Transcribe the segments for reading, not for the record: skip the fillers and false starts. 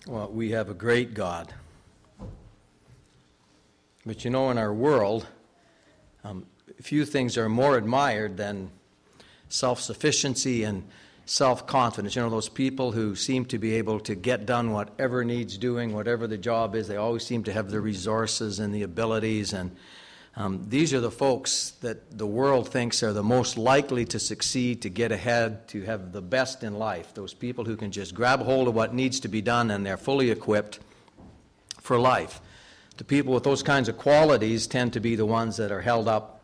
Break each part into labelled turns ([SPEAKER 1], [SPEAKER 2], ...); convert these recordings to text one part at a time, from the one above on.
[SPEAKER 1] Well, we have a great God. But in our world, few things are more admired than self-sufficiency and self-confidence. Those people who seem to be able to get done whatever needs doing, whatever the job is. They always seem to have the resources and the abilities. And these are the folks that the world thinks are the most likely to succeed, to get ahead, to have the best in life. Those people who can just grab hold of what needs to be done and they're fully equipped for life. The people with those kinds of qualities tend to be the ones that are held up,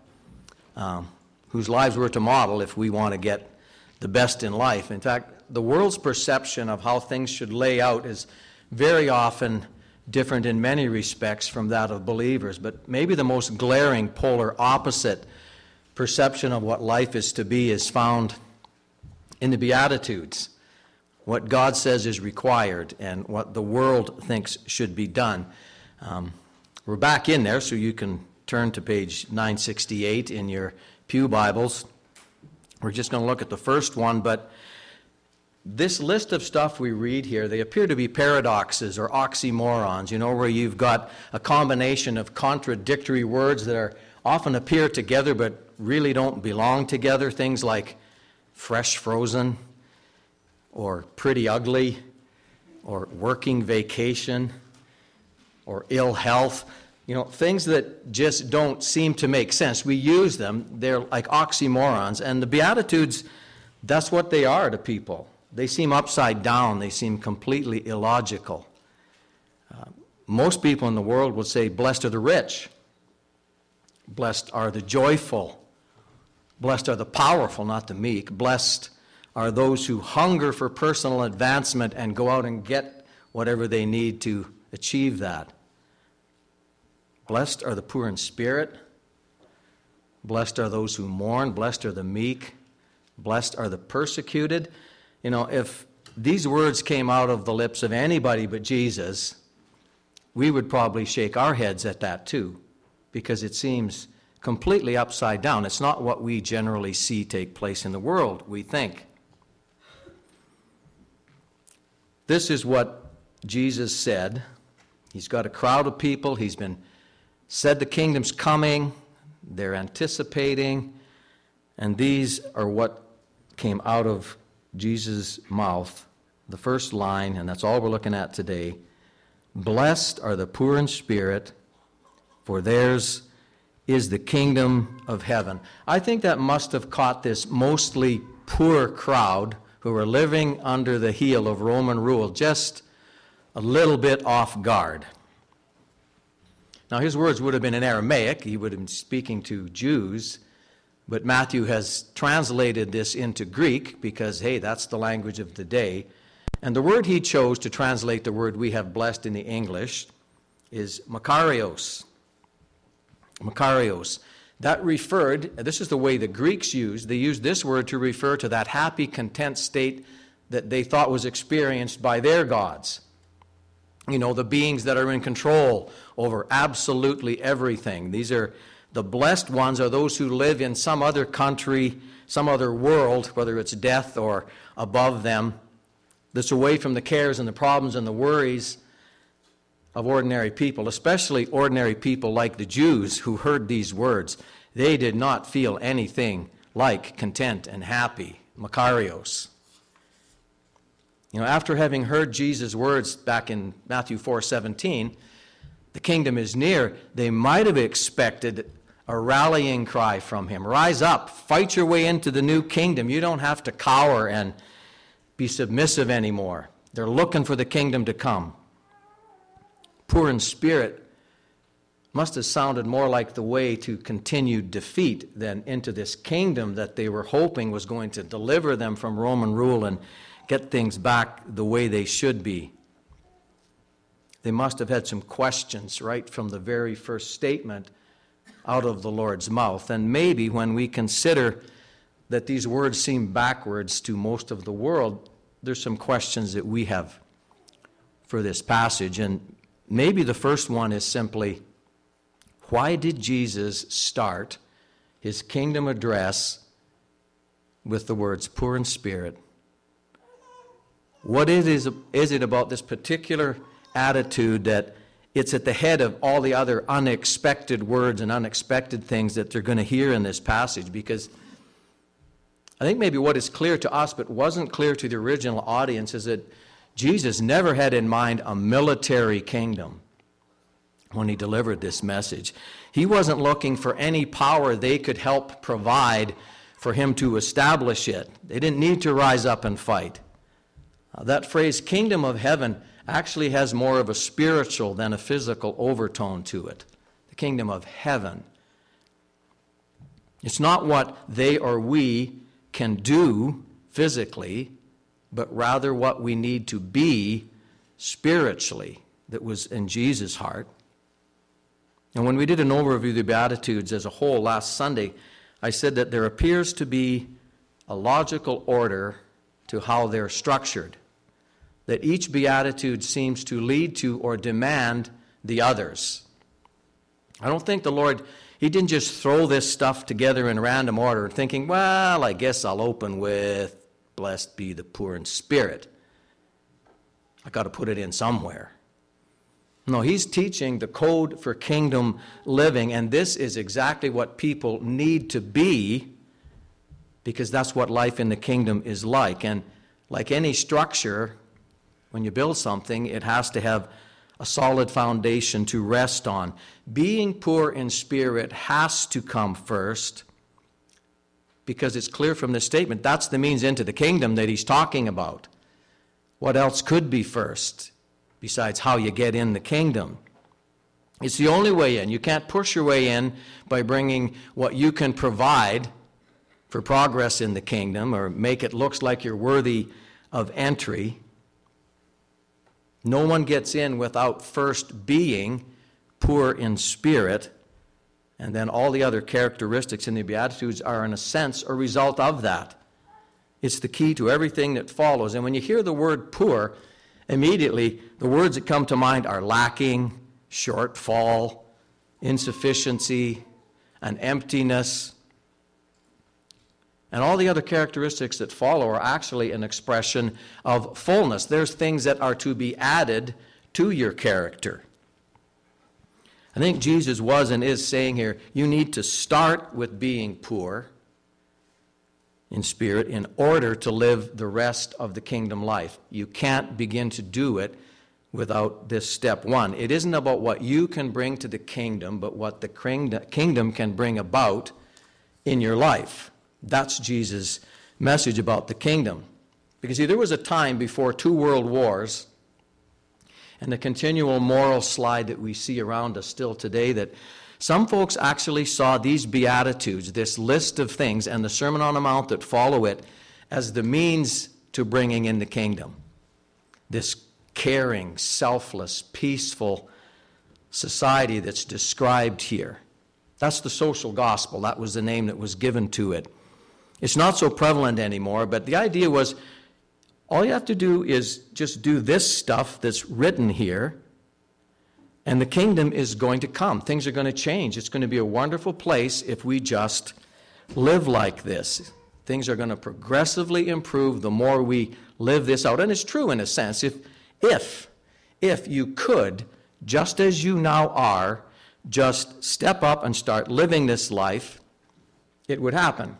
[SPEAKER 1] whose lives we're to model if we want to get the best in life. In fact, the world's perception of how things should lay out is very often different in many respects from that of believers. But maybe the most glaring polar opposite perception of what life is to be is found in the Beatitudes. What God says is required and what the world thinks should be done. We're back in there, so you can turn to page 968 in your Pew Bibles. We're just going to look at the first one, but this list of stuff we read here, they appear to be paradoxes or oxymorons, where you've got a combination of contradictory words that often appear together but really don't belong together. Things like fresh frozen, or pretty ugly, or working vacation, or ill health. Things that just don't seem to make sense. We use them, they're like oxymorons, and the Beatitudes, that's what they are to people. They seem upside down. They seem completely illogical. Most people in the world would say, blessed are the rich. Blessed are the joyful. Blessed are the powerful, not the meek. Blessed are those who hunger for personal advancement and go out and get whatever they need to achieve that. Blessed are the poor in spirit. Blessed are those who mourn. Blessed are the meek. Blessed are the persecuted. If these words came out of the lips of anybody but Jesus, we would probably shake our heads at that too, because it seems completely upside down. It's not what we generally see take place in the world, we think. This is what Jesus said. He's got a crowd of people. He's been said the kingdom's coming. They're anticipating. And these are what came out of Jesus' mouth, the first line, and that's all we're looking at today. Blessed are the poor in spirit, for theirs is the kingdom of heaven. I think that must have caught this mostly poor crowd who were living under the heel of Roman rule just a little bit off guard. Now, his words would have been in Aramaic. He would have been speaking to Jews. But Matthew has translated this into Greek because, hey, that's the language of the day. And the word he chose to translate the word we have blessed in the English is makarios. Makarios. That referred, this is the way the Greeks used, they used this word to refer to that happy, content state that they thought was experienced by their gods. The beings that are in control over absolutely everything. The blessed ones are those who live in some other country, some other world, whether it's death or above them, that's away from the cares and the problems and the worries of ordinary people, especially ordinary people like the Jews who heard these words. They did not feel anything like content and happy. Makarios. After having heard Jesus' words back in Matthew 4:17, the kingdom is near, they might have expected a rallying cry from him. Rise up, fight your way into the new kingdom. You don't have to cower and be submissive anymore. They're looking for the kingdom to come. Poor in spirit must have sounded more like the way to continued defeat than into this kingdom that they were hoping was going to deliver them from Roman rule and get things back the way they should be. They must have had some questions right from the very first statement out of the Lord's mouth. And maybe when we consider that these words seem backwards to most of the world, there's some questions that we have for this passage. And maybe the first one is simply, why did Jesus start his kingdom address with the words poor in spirit? What is it about this particular attitude that it's at the head of all the other unexpected words and unexpected things that they're going to hear in this passage? Because I think maybe what is clear to us but wasn't clear to the original audience is that Jesus never had in mind a military kingdom when he delivered this message. He wasn't looking for any power they could help provide for him to establish it. They didn't need to rise up and fight. That phrase, kingdom of heaven, actually has more of a spiritual than a physical overtone to it. The kingdom of heaven. It's not what they or we can do physically, but rather what we need to be spiritually that was in Jesus' heart. And when we did an overview of the Beatitudes as a whole last Sunday, I said that there appears to be a logical order to how they're structured, that each Beatitude seems to lead to or demand the others. I don't think the Lord, he didn't just throw this stuff together in random order thinking, well, I guess I'll open with, blessed be the poor in spirit. I got to put it in somewhere. No, he's teaching the code for kingdom living, and this is exactly what people need to be, because that's what life in the kingdom is like. And like any structure, when you build something, it has to have a solid foundation to rest on. Being poor in spirit has to come first, because it's clear from this statement that's the means into the kingdom that he's talking about. What else could be first besides how you get in the kingdom? It's the only way in. You can't push your way in by bringing what you can provide for progress in the kingdom or make it look like you're worthy of entry. No one gets in without first being poor in spirit, and then all the other characteristics in the Beatitudes are, in a sense, a result of that. It's the key to everything that follows. And when you hear the word poor, immediately the words that come to mind are lacking, shortfall, insufficiency, an emptiness. And all the other characteristics that follow are actually an expression of fullness. There's things that are to be added to your character. I think Jesus was and is saying here, you need to start with being poor in spirit in order to live the rest of the kingdom life. You can't begin to do it without this step one. It isn't about what you can bring to the kingdom, but what the kingdom can bring about in your life. That's Jesus' message about the kingdom. Because see, there was a time before 2 world wars and the continual moral slide that we see around us still today, that some folks actually saw these Beatitudes, this list of things, and the Sermon on the Mount that follow it as the means to bringing in the kingdom. This caring, selfless, peaceful society that's described here. That's the social gospel. That was the name that was given to it. It's not so prevalent anymore, but the idea was all you have to do is just do this stuff that's written here, and the kingdom is going to come. Things are going to change. It's going to be a wonderful place if we just live like this. Things are going to progressively improve the more we live this out. And it's true in a sense. If you could, just as you now are, just step up and start living this life, it would happen.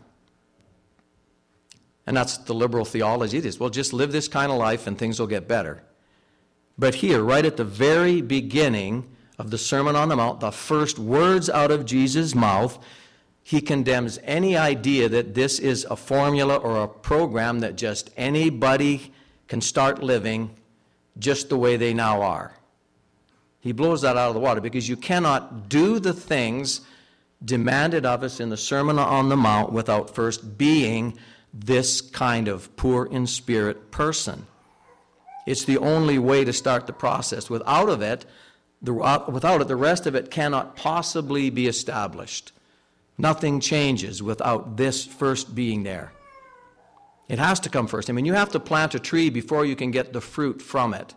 [SPEAKER 1] And that's the liberal theology. It is, well, just live this kind of life and things will get better. But here, right at the very beginning of the Sermon on the Mount, the first words out of Jesus' mouth, he condemns any idea that this is a formula or a program that just anybody can start living just the way they now are. He blows that out of the water because you cannot do the things demanded of us in the Sermon on the Mount without first being this kind of poor in spirit person. It's the only way to start the process. Without it, the rest of it cannot possibly be established. Nothing changes without this first being there. It has to come first. I mean, you have to plant a tree before you can get the fruit from it.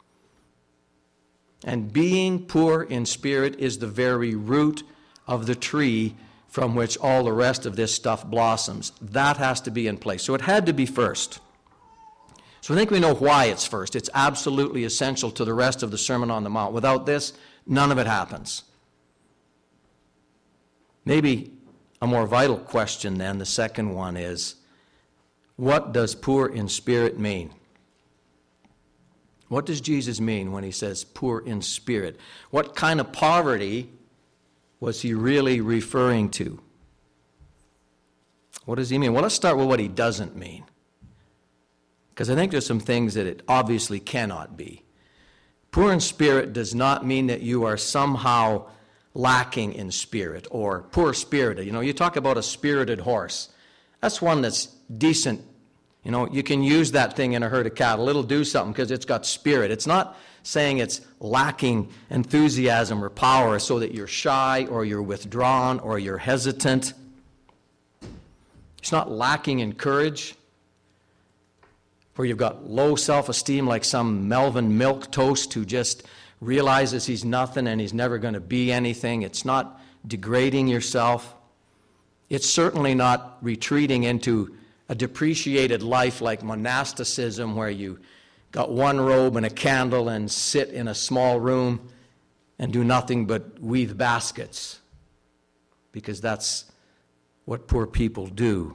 [SPEAKER 1] And being poor in spirit is the very root of the tree from which all the rest of this stuff blossoms. That has to be in place. So it had to be first. So I think we know why it's first. It's absolutely essential to the rest of the Sermon on the Mount. Without this, none of it happens. Maybe a more vital question then, the second one is, what does poor in spirit mean? What does Jesus mean when he says poor in spirit? What kind of poverty was he really referring to? What does he mean? Well, let's start with what he doesn't mean. Because I think there's some things that it obviously cannot be. Poor in spirit does not mean that you are somehow lacking in spirit or poor-spirited. You know, you talk about a spirited horse. That's one that's decent. You know, you can use that thing in a herd of cattle. It'll do something because it's got spirit. It's not saying it's lacking enthusiasm or power so that you're shy or you're withdrawn or you're hesitant. It's not lacking in courage, where you've got low self-esteem like some Melvin Milquetoast who just realizes he's nothing and he's never going to be anything. It's not degrading yourself. It's certainly not retreating into a depreciated life like monasticism, where you got one robe and a candle and sit in a small room and do nothing but weave baskets, because that's what poor people do.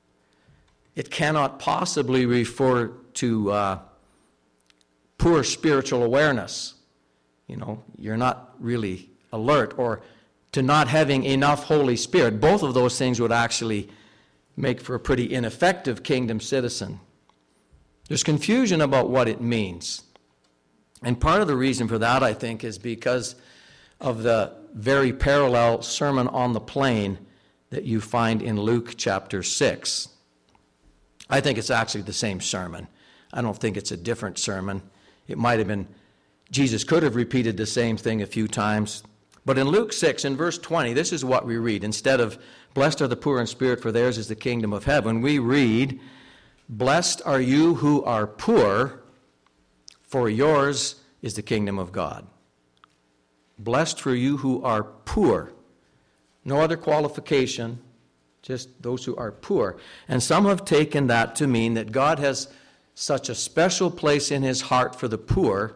[SPEAKER 1] It cannot possibly refer to poor spiritual awareness. You know, you're not really alert, or to not having enough Holy Spirit. Both of those things would actually make for a pretty ineffective kingdom citizen. There's confusion about what it means. And part of the reason for that, I think, is because of the very parallel Sermon on the Plain that you find in Luke chapter 6. I think it's actually the same sermon. I don't think it's a different sermon. It might have been, Jesus could have repeated the same thing a few times. But in Luke 6, in verse 20, this is what we read. Instead of, blessed are the poor in spirit, for theirs is the kingdom of heaven, we read, blessed are you who are poor, for yours is the kingdom of God. Blessed for you who are poor. No other qualification, just those who are poor. And some have taken that to mean that God has such a special place in his heart for the poor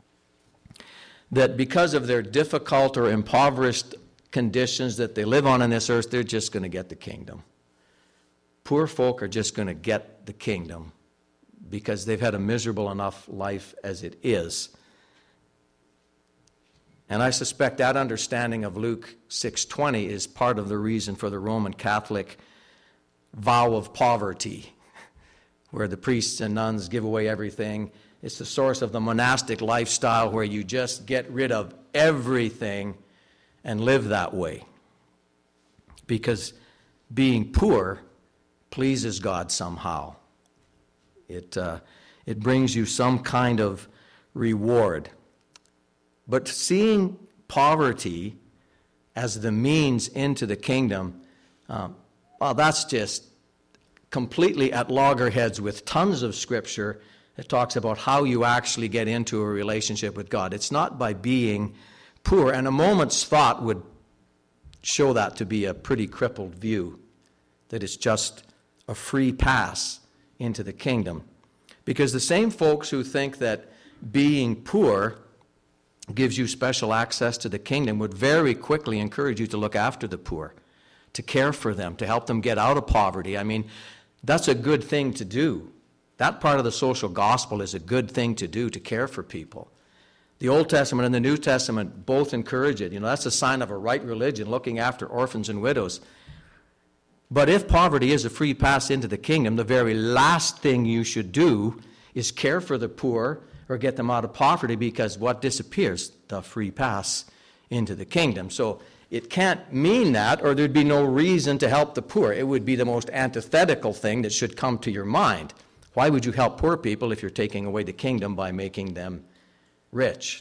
[SPEAKER 1] that because of their difficult or impoverished conditions that they live on this earth, they're just going to get the kingdom. Poor folk are just going to get the kingdom because they've had a miserable enough life as it is. And I suspect that understanding of Luke 6:20 is part of the reason for the Roman Catholic vow of poverty, where the priests and nuns give away everything. It's the source of the monastic lifestyle where you just get rid of everything and live that way. Because being poor pleases God somehow. It brings you some kind of reward. But seeing poverty as the means into the kingdom, well, that's just completely at loggerheads with tons of scripture that talks about how you actually get into a relationship with God. It's not by being poor, and a moment's thought would show that to be a pretty crippled view, that it's just a free pass into the kingdom. Because the same folks who think that being poor gives you special access to the kingdom would very quickly encourage you to look after the poor, to care for them, to help them get out of poverty. I mean, that's a good thing to do. That part of the social gospel is a good thing to do, to care for people. The Old Testament and the New Testament both encourage it. You know, that's a sign of a right religion, looking after orphans and widows. But if poverty is a free pass into the kingdom, the very last thing you should do is care for the poor or get them out of poverty, because what disappears? The free pass into the kingdom. So it can't mean that, or there'd be no reason to help the poor. It would be the most antithetical thing that should come to your mind. Why would you help poor people if you're taking away the kingdom by making them rich?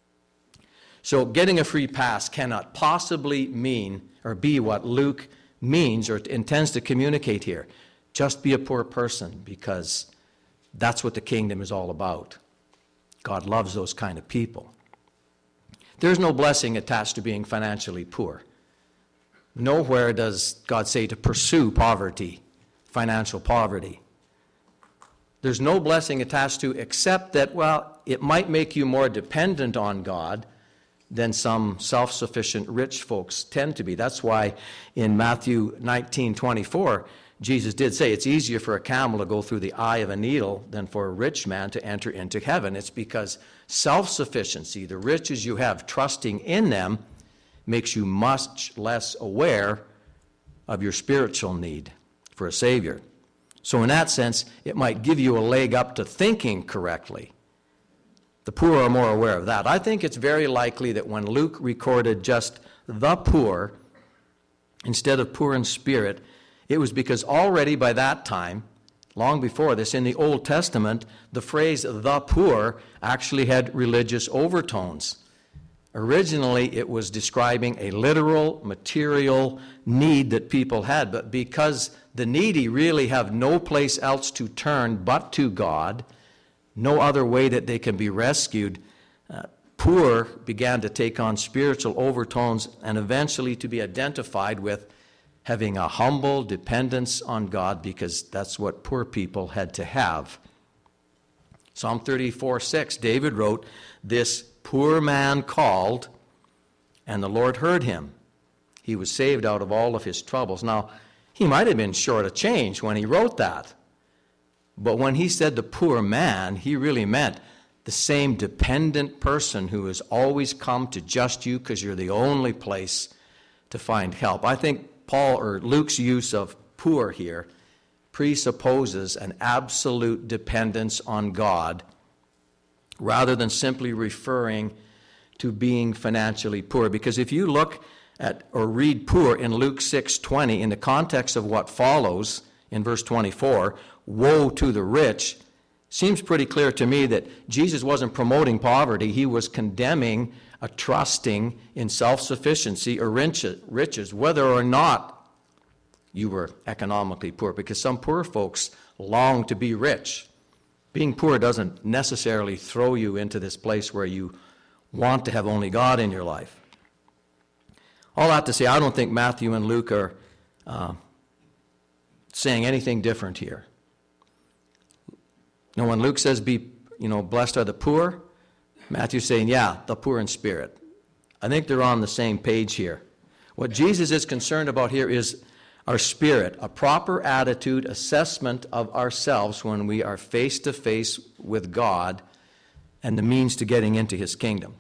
[SPEAKER 1] So getting a free pass cannot possibly mean or be what Luke means or intends to communicate here. Just be a poor person, because that's what the kingdom is all about. God loves those kind of people. There's no blessing attached to being financially poor. Nowhere does God say to pursue poverty, financial poverty. There's no blessing attached to except that, well, it might make you more dependent on God than some self-sufficient rich folks tend to be. That's why in Matthew 19:24, Jesus did say it's easier for a camel to go through the eye of a needle than for a rich man to enter into heaven. It's because self-sufficiency, the riches you have, trusting in them, makes you much less aware of your spiritual need for a Savior. So in that sense, it might give you a leg up to thinking correctly. The poor are more aware of that. I think it's very likely that when Luke recorded just the poor instead of poor in spirit, it was because already by that time, long before this, in the Old Testament, the phrase the poor actually had religious overtones. Originally, it was describing a literal, material need that people had, but because the needy really have no place else to turn but to God, no other way that they can be rescued, poor began to take on spiritual overtones and eventually to be identified with having a humble dependence on God, because that's what poor people had to have. Psalm 34:6, David wrote, "This poor man called, and the Lord heard him. He was saved out of all of his troubles." Now, he might have been short of change when he wrote that. But when he said the poor man, he really meant the same dependent person who has always come to just you because you're the only place to find help. I think Paul or Luke's use of poor here presupposes an absolute dependence on God rather than simply referring to being financially poor. Because if you look at or read poor in Luke 6:20 in the context of what follows in verse 24, woe to the rich, seems pretty clear to me that Jesus wasn't promoting poverty. He was condemning a trusting in self-sufficiency or riches, whether or not you were economically poor, because some poor folks long to be rich. Being poor doesn't necessarily throw you into this place where you want to have only God in your life. All that to say, I don't think Matthew and Luke are saying anything different here. Now, when Luke says, blessed are the poor, Matthew's saying, the poor in spirit. I think they're on the same page here. What Jesus is concerned about here is our spirit, a proper attitude, assessment of ourselves when we are face to face with God and the means to getting into his kingdom.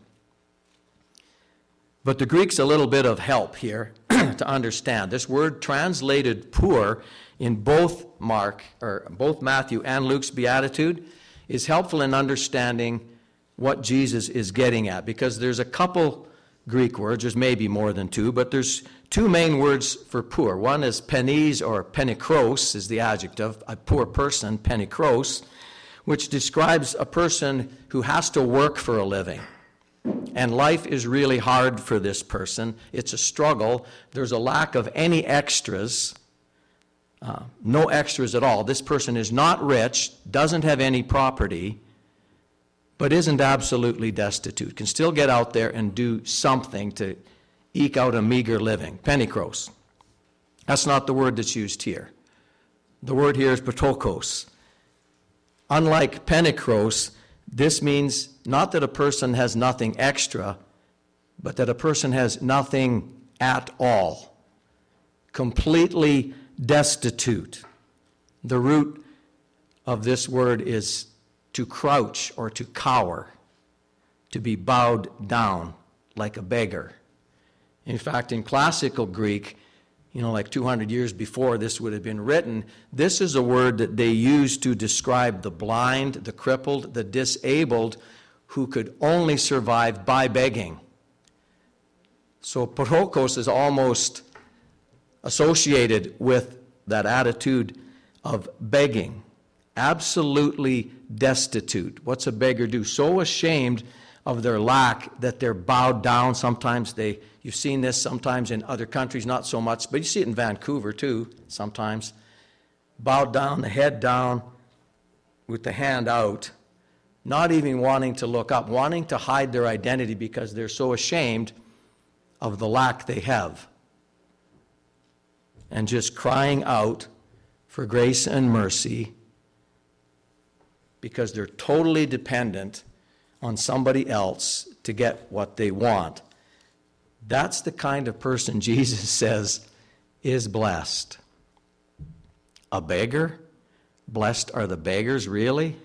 [SPEAKER 1] But the Greek's a little bit of help here to understand. This word translated poor in both Matthew and Luke's beatitude is helpful in understanding what Jesus is getting at, because there's a couple Greek words, there's maybe more than two, but there's two main words for poor. One is penes or penikros is the adjective, a poor person, penikros, which describes a person who has to work for a living. And life is really hard for this person. It's a struggle. There's a lack of any extras, no extras at all. This person is not rich, doesn't have any property, but isn't absolutely destitute, can still get out there and do something to eke out a meager living. Penikros. That's not the word that's used here. The word here is patokos. Unlike penikros, this means not that a person has nothing extra, but that a person has nothing at all. Completely destitute. The root of this word is to crouch or to cower, to be bowed down like a beggar. In fact, in classical Greek, like 200 years before this would have been written, this is a word that they used to describe the blind, the crippled, the disabled, who could only survive by begging. So patokos is almost associated with that attitude of begging. Absolutely destitute. What's a beggar do? So ashamed of their lack that they're bowed down. Sometimes you've seen this sometimes in other countries, not so much, but you see it in Vancouver too sometimes. Bowed down, the head down, with the hand out, not even wanting to look up, wanting to hide their identity because they're so ashamed of the lack they have. And just crying out for grace and mercy because they're totally dependent on somebody else to get what they want. That's the kind of person Jesus says is blessed. A beggar? Blessed are the beggars, really?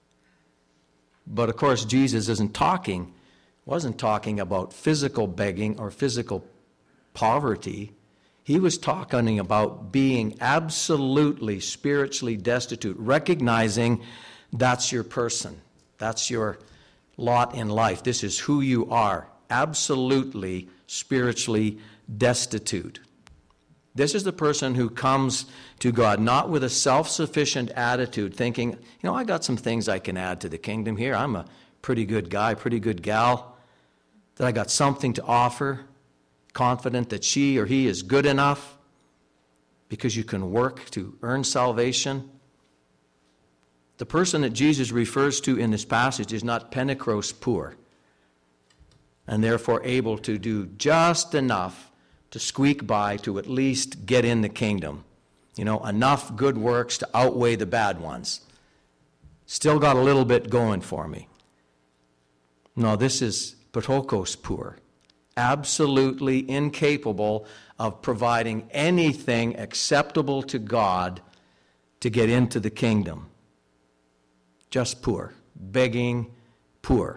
[SPEAKER 1] But of course, Jesus wasn't talking about physical begging or physical poverty. He was talking about being absolutely spiritually destitute, recognizing that's your person. That's your lot in life. This is who you are, absolutely spiritually destitute. This is the person who comes to God not with a self-sufficient attitude, thinking, I got some things I can add to the kingdom here. I'm a pretty good guy, pretty good gal, that I got something to offer, confident that she or he is good enough because you can work to earn salvation. The person that Jesus refers to in this passage is not pentecost poor and therefore able to do just enough to squeak by to at least get in the kingdom. Enough good works to outweigh the bad ones. Still got a little bit going for me. No, this is pentecost poor. Absolutely incapable of providing anything acceptable to God to get into the kingdom. Just poor. Begging poor.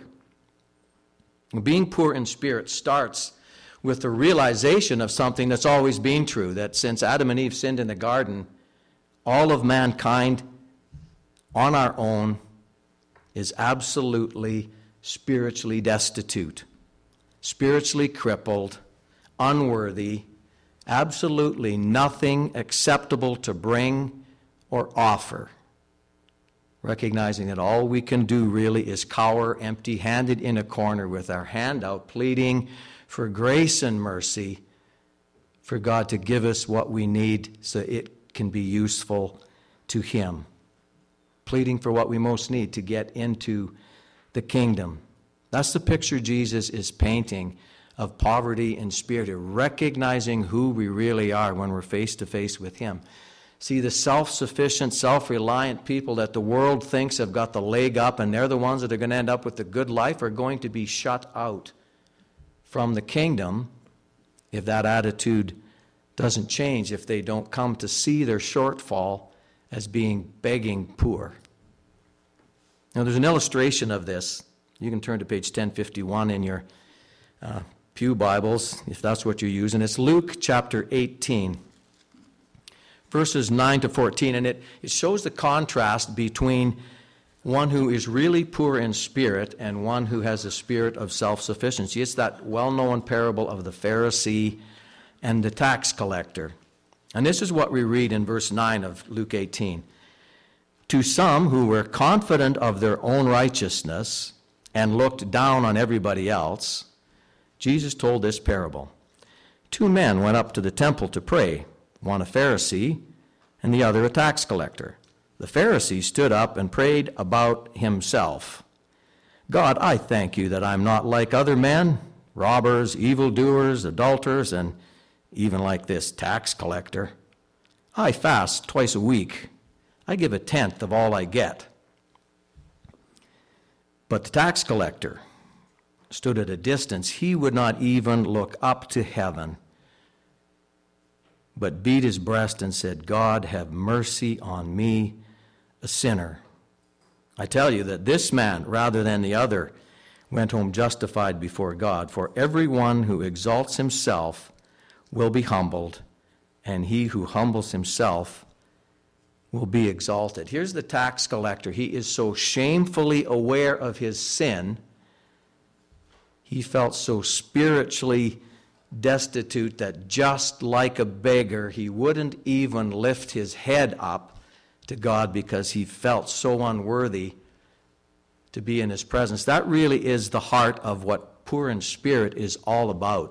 [SPEAKER 1] Being poor in spirit starts with the realization of something that's always been true, that since Adam and Eve sinned in the garden, all of mankind on our own is absolutely spiritually destitute, spiritually crippled, unworthy, absolutely nothing acceptable to bring or offer. Recognizing that all we can do really is cower empty-handed in a corner with our hand out, pleading for grace and mercy, for God to give us what we need so it can be useful to Him. Pleading for what we most need to get into the kingdom. That's the picture Jesus is painting of poverty in spirit, recognizing who we really are when we're face to face with Him. See, the self-sufficient, self-reliant people that the world thinks have got the leg up and they're the ones that are going to end up with the good life are going to be shut out from the kingdom if that attitude doesn't change, if they don't come to see their shortfall as being begging poor. Now, there's an illustration of this. You can turn to page 1051 in your Pew Bibles, if that's what you're using. It's Luke chapter 18, verses 9 to 14, and it shows the contrast between one who is really poor in spirit and one who has a spirit of self-sufficiency. It's that well-known parable of the Pharisee and the tax collector. And this is what we read in verse 9 of Luke 18. To some who were confident of their own righteousness and looked down on everybody else, Jesus told this parable. 2 men went up to the temple to pray, one a Pharisee and the other a tax collector. The Pharisee stood up and prayed about himself. God, I thank you that I'm not like other men, robbers, evildoers, adulterers, and even like this tax collector. I fast twice a week. I give 1/10 of all I get. But the tax collector stood at a distance. He would not even look up to heaven, but beat his breast and said, God, have mercy on me, a sinner. I tell you that this man, rather than the other, went home justified before God. For everyone who exalts himself will be humbled, and he who humbles himself will be exalted. Here's the tax collector. He is so shamefully aware of his sin. He felt so spiritually destitute that just like a beggar, he wouldn't even lift his head up to God because he felt so unworthy to be in His presence. That really is the heart of what poor in spirit is all about.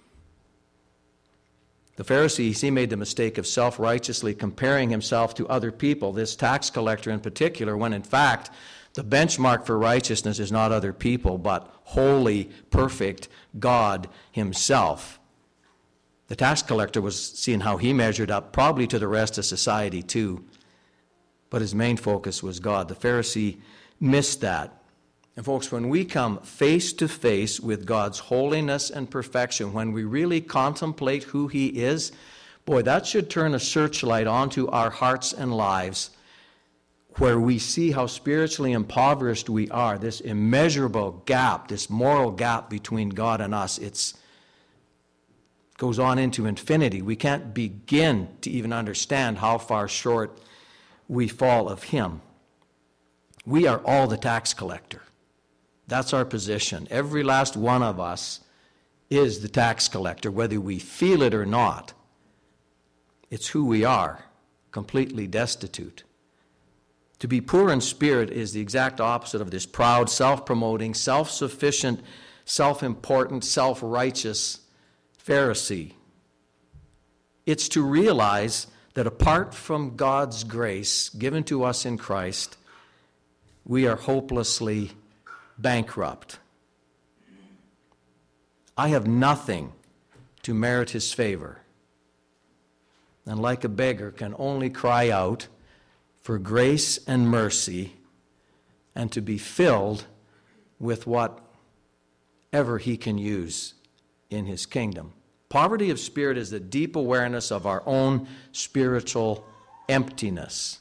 [SPEAKER 1] The Pharisee, he made the mistake of self-righteously comparing himself to other people, this tax collector in particular, when in fact the benchmark for righteousness is not other people, but holy, perfect God Himself. The tax collector was seeing how he measured up, probably to the rest of society too. but his main focus was God. The Pharisee missed that. And folks, when we come face to face with God's holiness and perfection, when we really contemplate who he is, boy, that should turn a searchlight onto our hearts and lives, where we see how spiritually impoverished we are, this immeasurable gap, this moral gap between God and us. It goes on into infinity. We can't begin to even understand how far short we fall of him. We are all the tax collector. That's our position. Every last one of us is the tax collector, whether we feel it or not. It's who we are, completely destitute. To be poor in spirit is the exact opposite of this proud, self-promoting, self-sufficient, self-important, self-righteous Pharisee. It's to realize that apart from God's grace given to us in Christ, we are hopelessly bankrupt. I have nothing to merit his favor, and like a beggar can only cry out for grace and mercy and to be filled with whatever he can use in his kingdom. Poverty of spirit is the deep awareness of our own spiritual emptiness,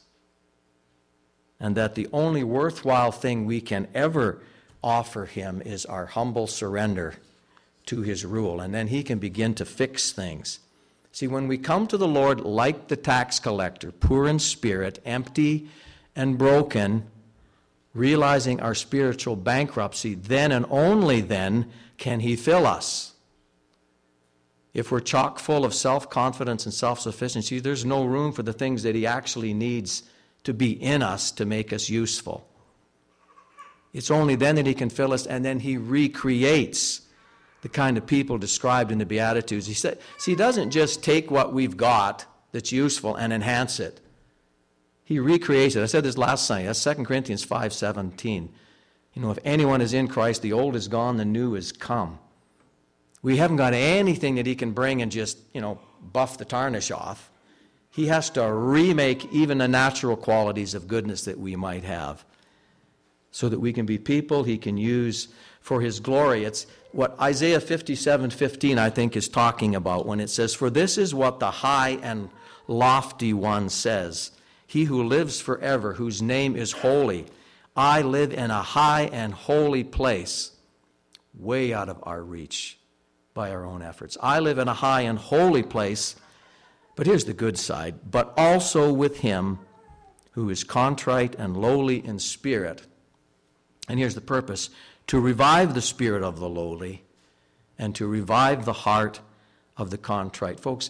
[SPEAKER 1] and that the only worthwhile thing we can ever offer him is our humble surrender to his rule, and then he can begin to fix things. See, when we come to the Lord like the tax collector, poor in spirit, empty and broken, realizing our spiritual bankruptcy, then and only then can he fill us. If we're chock full of self-confidence and self-sufficiency, there's no room for the things that he actually needs to be in us to make us useful. It's only then that he can fill us, and then he recreates the kind of people described in the Beatitudes. He doesn't just take what we've got that's useful and enhance it. He recreates it. I said this last Sunday. That's 2 Corinthians 5:17. If anyone is in Christ, the old is gone, the new is come. We haven't got anything that he can bring and just, buff the tarnish off. He has to remake even the natural qualities of goodness that we might have, so that we can be people he can use for his glory. It's what Isaiah 57:15, I think, is talking about when it says, "For this is what the high and lofty one says, he who lives forever, whose name is holy. I live in a high and holy place," way out of our reach by our own efforts. I live in a high and holy place, but here's the good side, but also with him who is contrite and lowly in spirit. And here's the purpose: to revive the spirit of the lowly and to revive the heart of the contrite. Folks,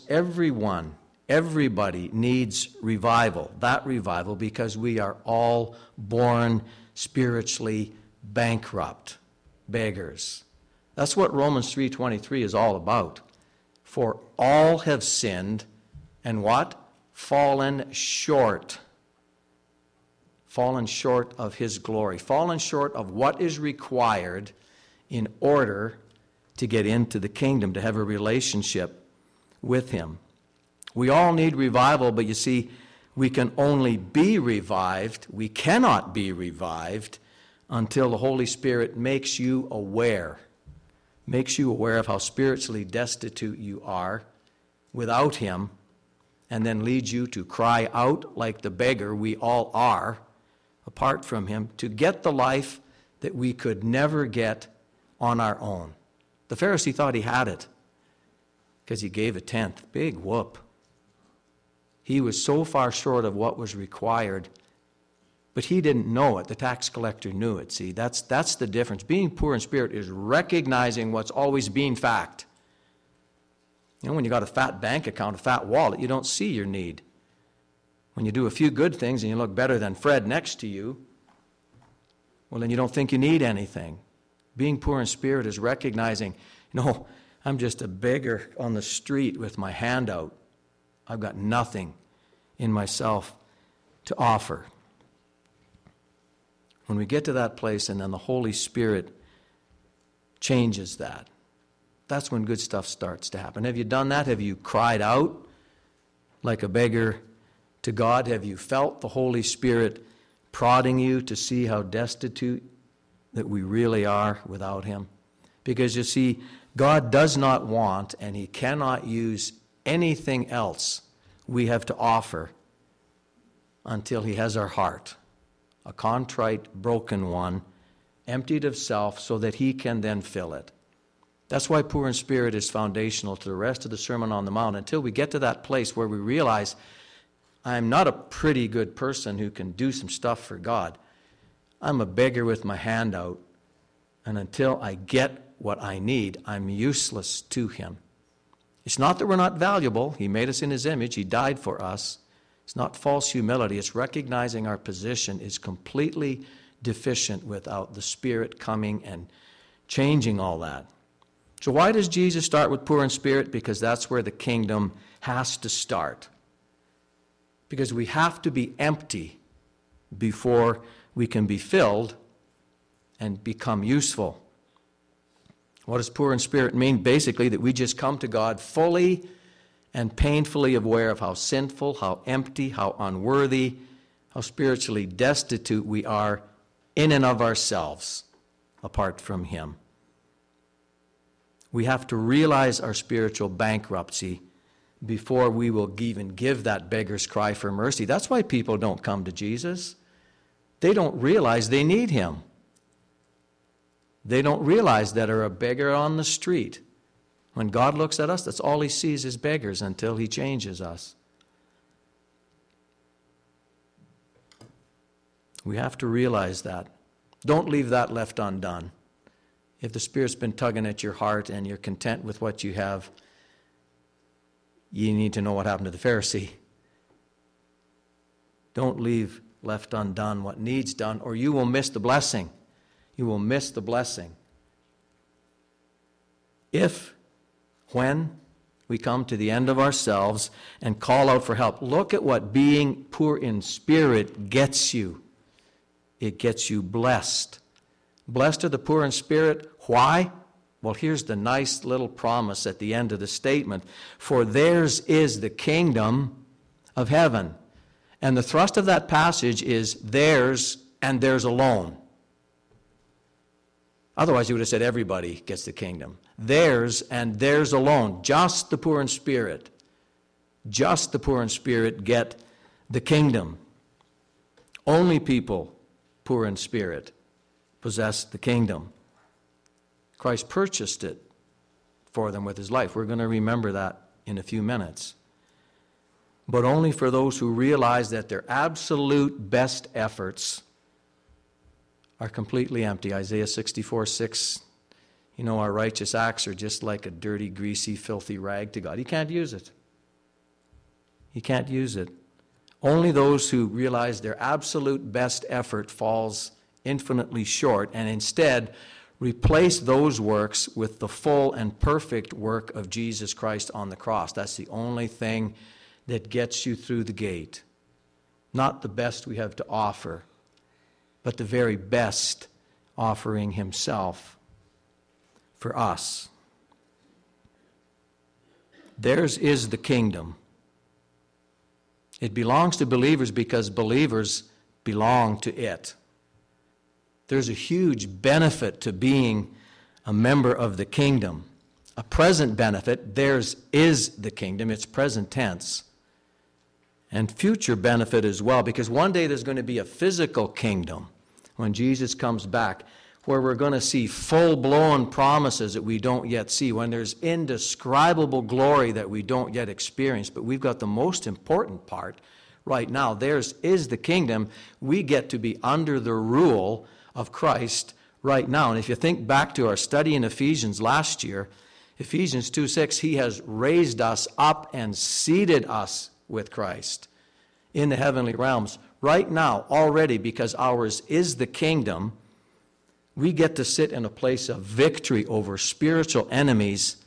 [SPEAKER 1] everybody needs revival. That revival, because we are all born spiritually bankrupt, beggars. That's what Romans 3:23 is all about. For all have sinned and what? Fallen short of his glory, fallen short of what is required in order to get into the kingdom, to have a relationship with him. We all need revival, but you see, we can only be revived, we cannot be revived until the Holy Spirit makes you aware of how spiritually destitute you are without him, and then leads you to cry out like the beggar we all are, apart from him, to get the life that we could never get on our own. The Pharisee thought he had it because he gave a tenth. Big whoop. He was so far short of what was required, but he didn't know it. The tax collector knew it. See, that's the difference. Being poor in spirit is recognizing what's always been fact. When you got a fat bank account, a fat wallet, you don't see your need. When you do a few good things and you look better than Fred next to you, well, then you don't think you need anything. Being poor in spirit is recognizing, I'm just a beggar on the street with my hand out. I've got nothing in myself to offer. When we get to that place and then the Holy Spirit changes that, that's when good stuff starts to happen. Have you done that? Have you cried out like a beggar to God? Have you felt the Holy Spirit prodding you to see how destitute that we really are without him? Because you see, God does not want and he cannot use anything else we have to offer until he has our heart, a contrite, broken one, emptied of self, so that he can then fill it. That's why poor in spirit is foundational to the rest of the Sermon on the Mount, until we get to that place where we realize, I'm not a pretty good person who can do some stuff for God. I'm a beggar with my hand out, and until I get what I need, I'm useless to him. It's not that we're not valuable. He made us in his image. He died for us. It's not false humility. It's recognizing our position is completely deficient without the Spirit coming and changing all that. So why does Jesus start with poor in spirit? Because that's where the kingdom has to start. Because we have to be empty before we can be filled and become useful. What does poor in spirit mean? Basically, that we just come to God fully and painfully aware of how sinful, how empty, how unworthy, how spiritually destitute we are in and of ourselves apart from him. We have to realize our spiritual bankruptcy before we will even give that beggar's cry for mercy. That's why people don't come to Jesus. They don't realize they need him. They don't realize that they're a beggar on the street. When God looks at us, that's all he sees is beggars until he changes us. We have to realize that. Don't leave that left undone. If the Spirit's been tugging at your heart and you're content with what you have, you need to know what happened to the Pharisee. Don't leave left undone what needs done, or you will miss the blessing. You will miss the blessing. When we come to the end of ourselves and call out for help, look at what being poor in spirit gets you. It gets you blessed. Blessed are the poor in spirit. Why? Well, here's the nice little promise at the end of the statement. For theirs is the kingdom of heaven. And the thrust of that passage is theirs and theirs alone. Otherwise, you would have said everybody gets the kingdom. Theirs and theirs alone. Just the poor in spirit. Just the poor in spirit get the kingdom. Only people poor in spirit possess the kingdom. Christ purchased it for them with his life. We're going to remember that in a few minutes. But only for those who realize that their absolute best efforts are completely empty. Isaiah 64:6, our righteous acts are just like a dirty, greasy, filthy rag to God. He can't use it. He can't use it. Only those who realize their absolute best effort falls infinitely short and instead replace those works with the full and perfect work of Jesus Christ on the cross. That's the only thing that gets you through the gate. Not the best we have to offer, but the very best, offering himself for us. Theirs is the kingdom. It belongs to believers because believers belong to it. There's a huge benefit to being a member of the kingdom. A present benefit, theirs is the kingdom, it's present tense. And future benefit as well, because one day there's going to be a physical kingdom when Jesus comes back, where we're going to see full-blown promises that we don't yet see, when there's indescribable glory that we don't yet experience. But we've got the most important part right now. Theirs is the kingdom. We get to be under the rule of Christ right now. And if you think back to our study in Ephesians last year, Ephesians 2:6, he has raised us up and seated us with Christ in the heavenly realms. Right now, already, because ours is the kingdom, we get to sit in a place of victory over spiritual enemies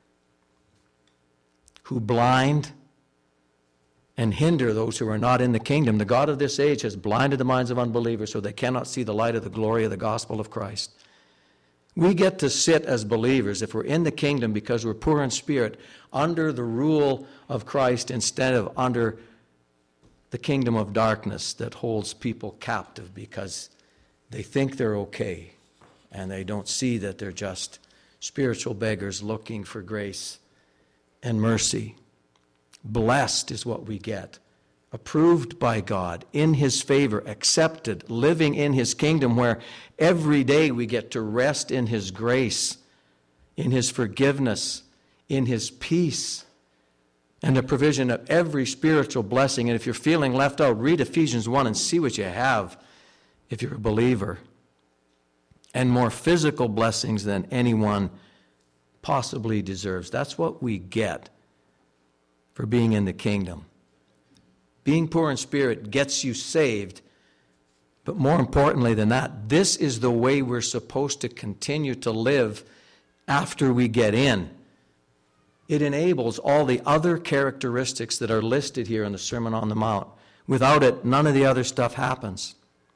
[SPEAKER 1] who blind and hinder those who are not in the kingdom. The God of this age has blinded the minds of unbelievers so they cannot see the light of the glory of the gospel of Christ. We get to sit as believers, if we're in the kingdom because we're poor in spirit, under the rule of Christ instead of under the kingdom of darkness that holds people captive because they think they're okay and they don't see that they're just spiritual beggars looking for grace and mercy. Blessed is what we get. Approved by God, in His favor, accepted, living in His kingdom where every day we get to rest in His grace, in His forgiveness, in His peace, and the provision of every spiritual blessing. And if you're feeling left out, read Ephesians 1 and see what you have if you're a believer. And more physical blessings than anyone possibly deserves. That's what we get for being in the kingdom. Being poor in spirit gets you saved, but more importantly than that, this is the way we're supposed to continue to live after we get in. It enables all the other characteristics that are listed here in the Sermon on the Mount. Without it, none of the other stuff happens.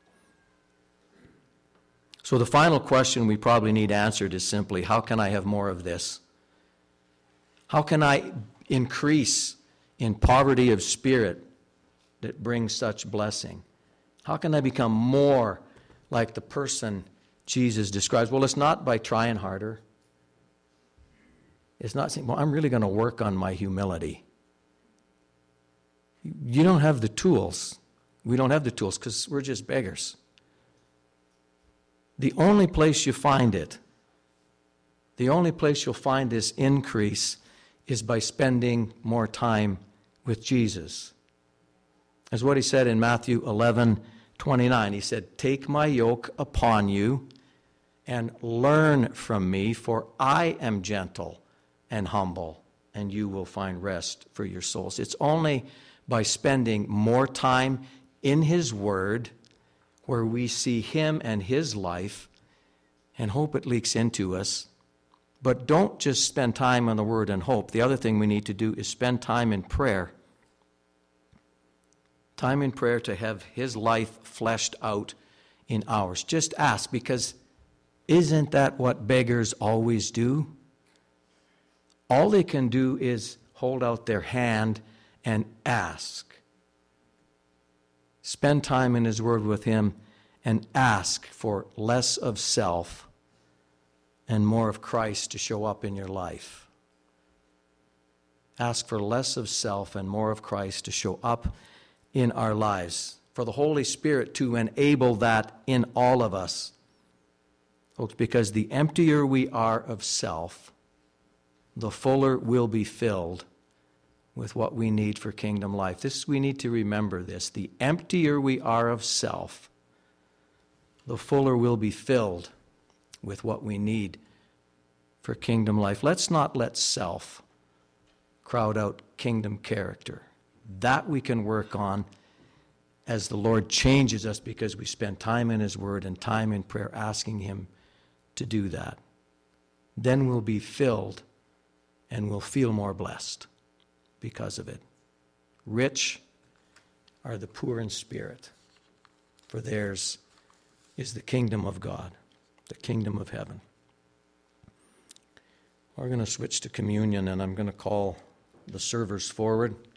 [SPEAKER 1] So the final question we probably need answered is simply, how can I have more of this? How can I increase in poverty of spirit that brings such blessing? How can I become more like the person Jesus describes? Well, it's not by trying harder. It's not saying, well, I'm really going to work on my humility. You don't have the tools. We don't have the tools because we're just beggars. The only place you find it, the only place you'll find this increase is by spending more time with Jesus. As what He said in Matthew 11:29. He said, "Take my yoke upon you and learn from me, for I am gentle and humble, and you will find rest for your souls." It's only by spending more time in His Word where we see Him and His life and hope it leaks into us. But don't just spend time on the Word and hope. The other thing we need to do is spend time in prayer. Time in prayer to have His life fleshed out in ours. Just ask, because isn't that what beggars always do? All they can do is hold out their hand and ask. Spend time in His Word with Him and ask for less of self and more of Christ to show up in your life. Ask for less of self and more of Christ to show up in our lives. For the Holy Spirit to enable that in all of us. Folks, because the emptier we are of self, the fuller we'll be filled with what we need for kingdom life. We need to remember this. The emptier we are of self, the fuller we'll be filled with what we need for kingdom life. Let's not let self crowd out kingdom character. That we can work on as the Lord changes us because we spend time in His Word and time in prayer asking Him to do that. Then we'll be filled and we'll feel more blessed because of it. Rich are the poor in spirit, for theirs is the kingdom of God, the kingdom of heaven. We're going to switch to communion, and I'm going to call the servers forward.